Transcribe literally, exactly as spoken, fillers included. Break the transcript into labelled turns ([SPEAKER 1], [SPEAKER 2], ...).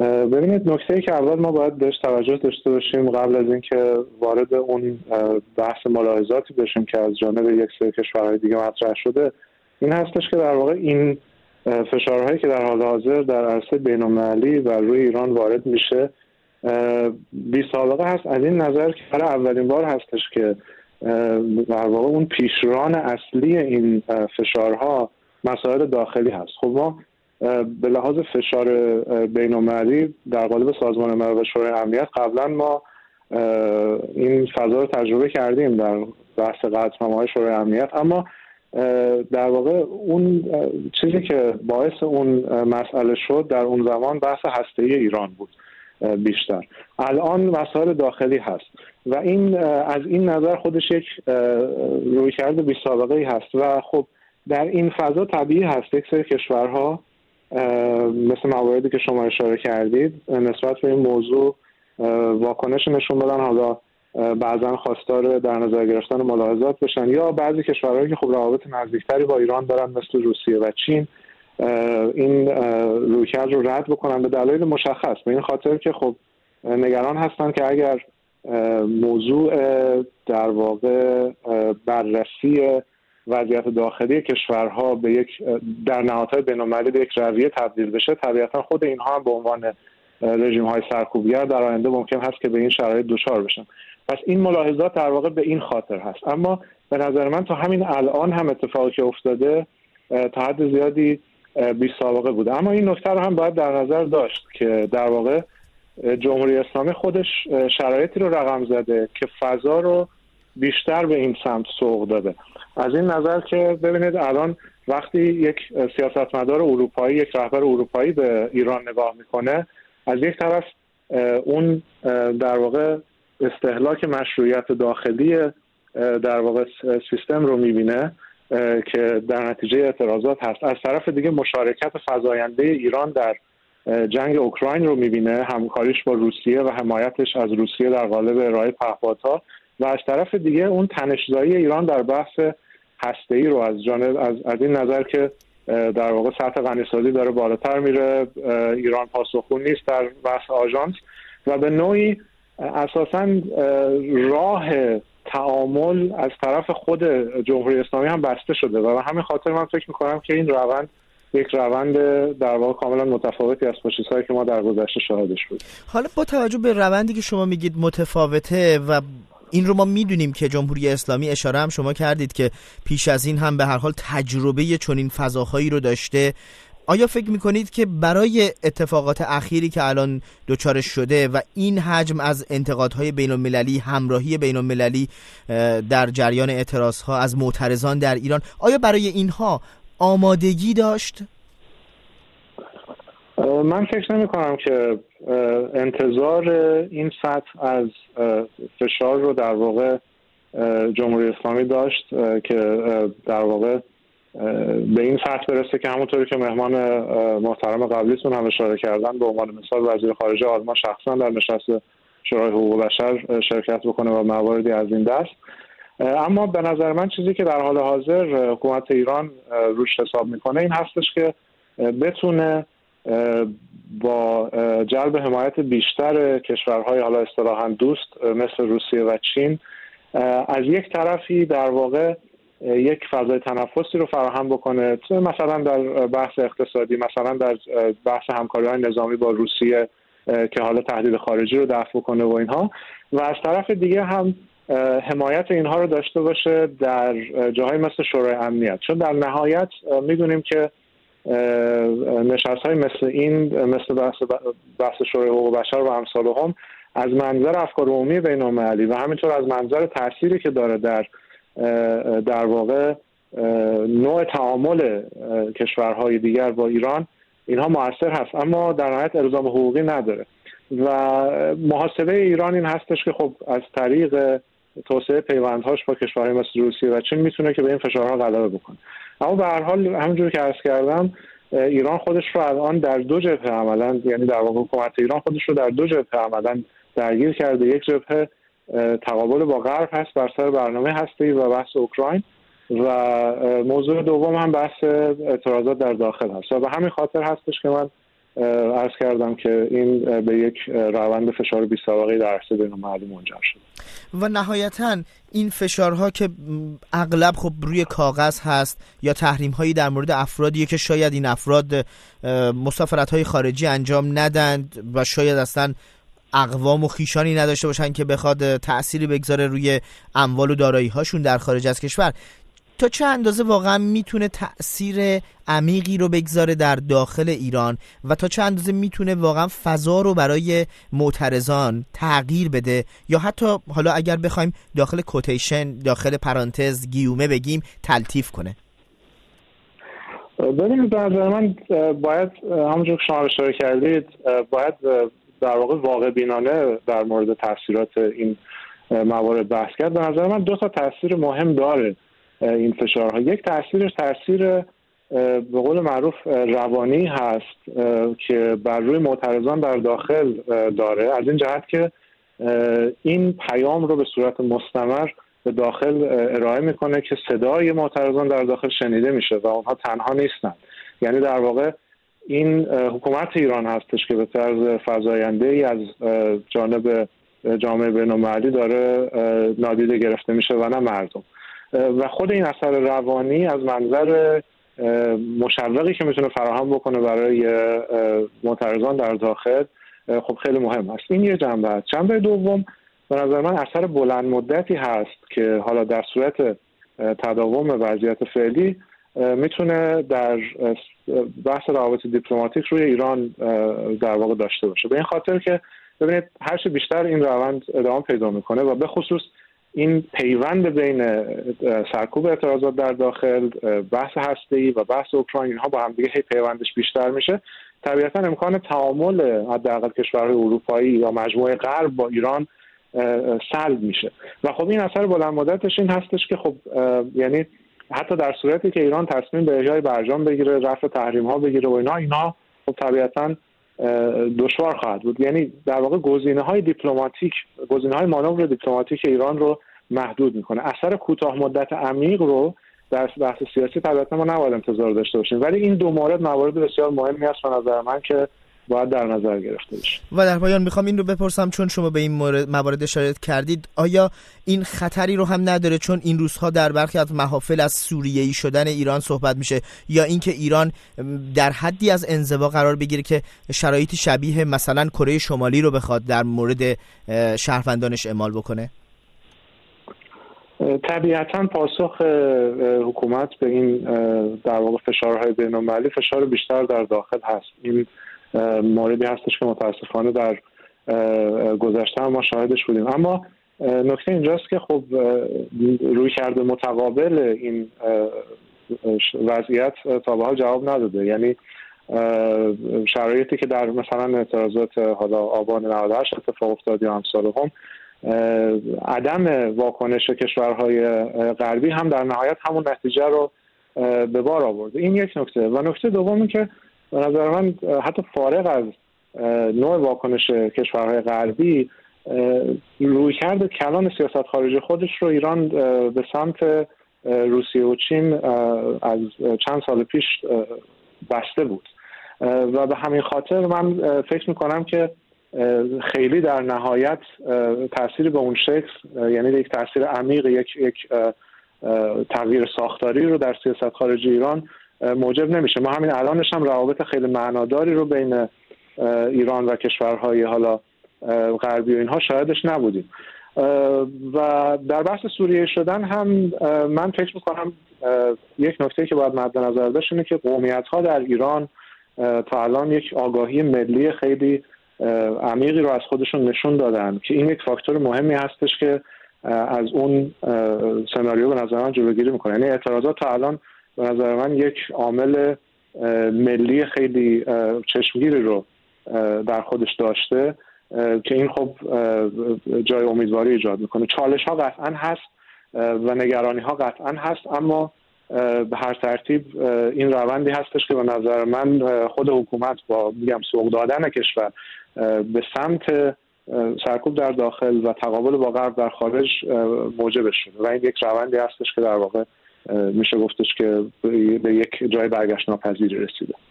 [SPEAKER 1] ببینید، نکته‌ای که اول ما باید بهش توجه داشته باشیم قبل از اینکه وارد اون بحث ملاحظاتی بشیم که از جانب یک سری کشورهای دیگه مطرح شده، این هستش که در واقع این فشارهایی که در حال حاضر در عرصه بین‌المللی و روی ایران وارد میشه بی سابقه هست، از این نظر که برای اولین بار هستش که در واقع اون پیشران اصلی این فشارها مسائل داخلی هست. خب ما به لحاظ فشار بین‌المللی در قالب سازمان ملل و شورای امنیت قبلا ما این فضا رو تجربه کردیم در بحث قطعنامه‌های شورای امنیت، اما در واقع اون چیزی که باعث اون مسئله شد در اون زمان بحث هسته‌ای ایران بود بیشتر. الان مسائل داخلی هست و این از این نظر خودش یک رویکرد بی سابقه‌ای هست و خب در این فضا طبیعی هست یک سری کشورها مثل مواردی که شما اشاره کردید نسبت به این موضوع واکنش نشون بدن، حالا بعضا خواستار در نظر گرفتن ملاحظات بشن، یا بعضی کشورهایی که خب روابط نزدیکتری با ایران دارن مثل روسیه و چین این رویکرد رو رد بکنن به دلایل مشخص، به این خاطر که خب نگران هستن که اگر موضوع در واقع بررسی وضعیت داخلی کشورها به یک در نهادهای بین‌المللی به یک رویه تبدیل بشه، طبیعتا خود اینها هم به عنوان رژیم‌های سرکوبگر در آینده ممکن هست که به این شرایط دچار بشن. پس این ملاحظات در واقع به این خاطر هست. اما به نظر من تا همین الان هم اتفاقی که افتاده تا حد زیادی بی سابقه بوده. اما این نکته رو هم باید در نظر داشت که در واقع جمهوری اسلامی خودش شرایطی رو رقم زده که فضا رو بیشتر به این سمت سوق داده. از این نظر که ببینید الان وقتی یک سیاستمدار اروپایی، یک رهبر اروپایی به ایران نگاه میکنه، از یک طرف اون در واقع استهلاک مشروعیت داخلی در واقع سیستم رو میبینه که در نتیجه اعتراضات هست، از طرف دیگه مشارکت فزاینده ایران در جنگ اوکراین رو میبینه، همکاریش با روسیه و حمایتش از روسیه در قالب ارائه پهپادها، و از طرف دیگه اون تنش‌زایی ایران در بحث هسته‌ای رو از جانب از, از این نظر که در واقع سطح غنی‌سازی داره بالاتر میره، ایران پاسخگو نیست در بحث آژانس و به نوعی اساساً راه تعامل از طرف خود جمهوری اسلامی هم بسته شده و به همین خاطر من فکر می‌کنم که این روند یک روند در واقع کاملا متفاوتی از با چیزهایی که ما در گذشته شاهدش بودیم.
[SPEAKER 2] حالا با توجه به روندی که شما میگید متفاوته و این رو ما میدونیم که جمهوری اسلامی، اشاره هم شما کردید که پیش از این هم به هر حال تجربه چنین فضاهایی رو داشته، آیا فکر میکنید که برای اتفاقات اخیری که الان دوچارش شده و این حجم از انتقادهای بین المللی، همراهی بین المللی در جریان اعتراضها از معترضان در ایران، آیا برای اینها آمادگی داشت؟
[SPEAKER 1] من فکر نمی کنم که انتظار این سطح از فشار رو در واقع جمهوری اسلامی داشت که در واقع به این سطح برسه که همونطوری که مهمان محترم قبلیتون هم اشاره کردن، به عنوان مثال وزیر خارجه آلمان شخصا در نشست شورای حقوق بشر شرکت بکنه و مواردی از این دست. اما به نظر من چیزی که در حال حاضر حکومت ایران روش حساب میکنه این هستش که بتونه با جلب حمایت بیشتر کشورهای حالا اصطلاحاً دوست مثل روسیه و چین از یک طرفی در واقع یک فضای تنفسی رو فراهم بکنه، مثلا در بحث اقتصادی، مثلا در بحث همکاری‌های نظامی با روسیه که حالا تهدید خارجی رو دفع بکنه و اینها، و از طرف دیگه هم حمایت اینها رو داشته باشه در جاهای مثل شورای امنیت، چون در نهایت میدونیم که نشست‌های مثل این، مثل بحث بحث شورای حقوق بشر و امثالهم، از منظر افکار عمومی بین‌المللی و همینطور از منظر تأثیری که داره در در واقع نوع تعامل کشورهای دیگر با ایران، اینها مؤثر هست، اما در نهایت الزام حقوقی نداره و محاسبه ایران این هستش که خب از طریق توسعه پیوندهاش با کشورهای مثل روسیه و چین میتونه که به این فشارها غلبه بکنه. اما به هر حال همونجوری که عرض کردم ایران خودش رو الان در دو جبهه عملاً، یعنی در واقع حکومت ایران خودش رو در دو جبهه عملاً درگیر کرده. یک جبهه تقابل با غرب هست بر سر برنامه هسته‌ای و بحث اوکراین، و موضوع دوم هم بحث اعتراضات در داخل هست و به همین خاطر هستش که من عرض کردم که این به یک روند فشار بی سابقه در عرصه بین‌المللی منجر شد.
[SPEAKER 2] و نهایتاً این فشارها که اغلب خب روی کاغذ هست یا تحریم هایی در مورد افرادیه که شاید این افراد مسافرت های خارجی انجام ندند و شاید اصلا اقوام و خیشانی نداشته باشن که بخواد تأثیری بگذاره روی اموال و دارایی هاشون در خارج از کشور، تا چه اندازه واقعا میتونه تأثیر عمیقی رو بگذاره در داخل ایران و تا چه اندازه میتونه واقعا فضا رو برای معترضان تغییر بده یا حتی حالا اگر بخوایم داخل کوتیشن، داخل پرانتز گیومه بگیم، تلطیف کنه؟
[SPEAKER 1] ببینید به نظر من باید همونجور که شما اشاره کردید باید در واقع واقع بینانه در مورد تاثیرات این موارد بحث کرد. به نظر من دو تا تاثیر مهم داره این فشارها. یک تاثیرش تاثیر به قول معروف روانی هست که بر روی معترضان در داخل داره، از این جهت که این پیام رو به صورت مستمر به داخل ارائه میکنه که صدای معترضان در داخل شنیده میشه و اونها تنها نیستن. یعنی در واقع این حکومت ایران هستش که به طرز فزاینده‌ای از جانب جامعه بین‌المللی داره نادیده گرفته میشه و نه مردم. و خود این اثر روانی از منظر مشوقی که میتونه فراهم بکنه برای معترضان در داخل خب خیلی مهم است. این یه جنبه است. جنبه دوم به نظر من اثر بلند مدتی هست که حالا در صورت تداوم وضعیت فعلی میتونه در بحث روابط دیپلماتیک روی ایران در واقع داشته باشه. به این خاطر که ببینید هر چه بیشتر این روند ادامه پیدا میکنه و به خصوص این پیوند بین سرکوب اعتراضات در داخل، بحث هسته‌ای و بحث اوکراین ها با هم دیگه هی پیوندش بیشتر میشه، طبیعتا امکان تعامل حداقل کشورهای اروپایی یا مجموعه غرب با ایران سلب میشه و خب این اثر بلند مدتش این هستش که خب یعنی حتی در صورتی که ایران تصمیم به اجرای برجام بگیره، رفع تحریم ها بگیره و اینا اینا خب طبیعتا دشوار خواهد بود. یعنی در واقع گزینه‌های دیپلماتیک، گزینه‌های مانور دیپلماتیک ایران رو محدود میکنه. اثر کوتاه مدت عمیق رو در بحث سیاسی طبیعتا ما نباید انتظار داشته باشیم، ولی این دو مورد موارد بسیار مهمی است به نظر من که باید در نظر گرفته بشه.
[SPEAKER 2] و در پایان میخوام این رو بپرسم، چون شما به این مورد موارد اشاره کردید، آیا این خطری رو هم نداره چون این روزها در برخی از محافل از سوریه‌ای شدن ایران صحبت میشه یا اینکه ایران در حدی از انزوا قرار بگیره که شرایطی شبیه مثلا کره شمالی رو بخواد در مورد شهروندانش اعمال بکنه؟
[SPEAKER 1] طبیعتا پاسخ حکومت به این در واقع فشارهای بین‌المللی فشار بیشتر در داخل هست. این موردی هستش که متاسفانه در گذشته ما شاهدش بودیم. اما نکته اینجاست که خب رویکرد متقابل این وضعیت تا به حال جواب نداده. یعنی شرایطی که در مثلا اعتراضات حالا آبان نود و هشت اتفاق افتاد یا امثال هم، عدم واکنش کشورهای غربی هم در نهایت همون نتیجه رو به بار آورده. این یک نکته. و نکته دومی که به نظر من حتی فارغ از نوع واکنش کشورهای غربی، رویکرد کلان سیاست خارجی خودش رو ایران به سمت روسیه و چین از چند سال پیش بسته بود و به همین خاطر من فکر میکنم که خیلی در نهایت تأثیری به اون شکل، یعنی یک تأثیر عمیق، یک یک تغییر ساختاری رو در سیاست خارجی ایران موجب نمیشه. ما همین الانش هم روابط خیلی معناداری رو بین ایران و کشورهای حالا غربی و اینها شاهدش نبودیم. و در بحث سوریه شدن هم من فکر میکنم یک نکته که باید مد نظر داشت اینه که قومیت‌ها در ایران تا الان یک آگاهی ملی خیلی عمیقی رو از خودشون نشون دادن که این یک فاکتور مهمی هستش که از اون سناریو به نظر من جلوگیری میکنه. یعنی اعتراضات تا الان به نظر من یک عامل ملی خیلی چشمگیری رو در خودش داشته که این خب جای امیدواری ایجاد میکنه. چالش ها قطعا هست و نگرانی ها قطعا هست، اما به هر ترتیب این روندی هستش که به نظر من خود حکومت با میگم سوق دادن کشور به سمت سرکوب در داخل و تقابل با غرب در خارج موجبش شده و این یک روندی هستش که در واقع میشه گفتش که به یک جای برگشت ناپذیری رسیده.